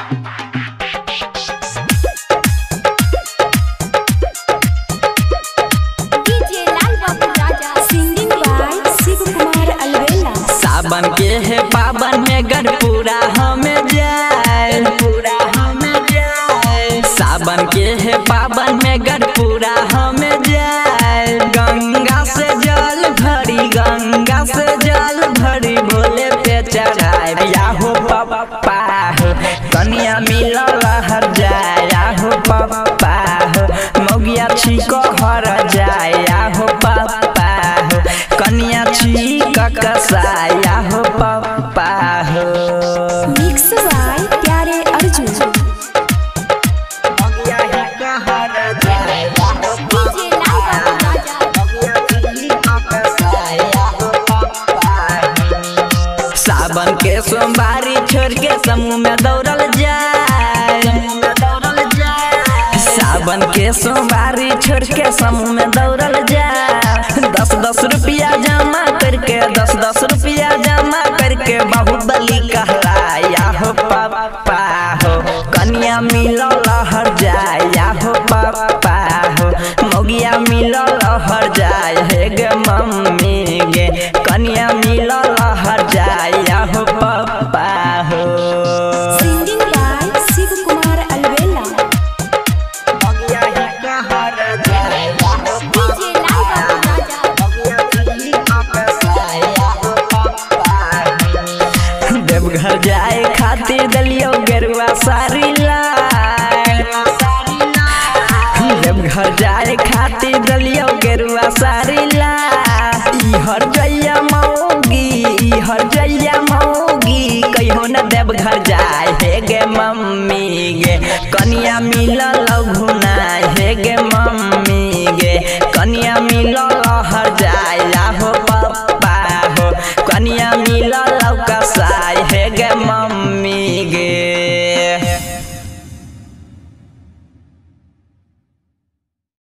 सावन के है पावन में गढ़पुरा हमें जाए, सावन के है पावन में गढ़पुरा हमें जाए। गंगा से जल भरी, गंगा से जल भरी भोले पे चढ़ाए। याहो पप्पा हो कन्या मिलल हर जाए, याहो पप्पा हो मौगिया छिको हर जाए। याहो पप्पा हो कन्या छिक कसाय, याहो पप्पा हो। मिक्स बाय प्यारे अर्जुन। सावन के सोमवारी छोड़ के समूह में दौड़ल जाए, सावन के सोमवारी छोड़ के समूह में दौड़ल जाए। 10-10 रुपया जमा करके, 10-10 रुपया जमा करके बाहुबली कहलाए। याहो पप्पा हो कन्या मिलल हर जाए, याहो पप्पा हो मौगिया मिलल हर जाए। हे गे मम्मी गे कन्या मिलल हर जाए, याहो पप्पा हो। सिंगिंग बाय शिव कुमार अलवेला। देवघर जाए खातिर दलियो गेरुआ साड़ी लाए, देवघर जाए खातिर दलियो गेरुआ साड़ी लाए। इहर जइया मौगी, इहर जइया मौगी कहियो न देवघर जाए। हे गे मम्मी गे कन्या मिलल घुनाए, हे गे मम्मी गे कन्या मिलल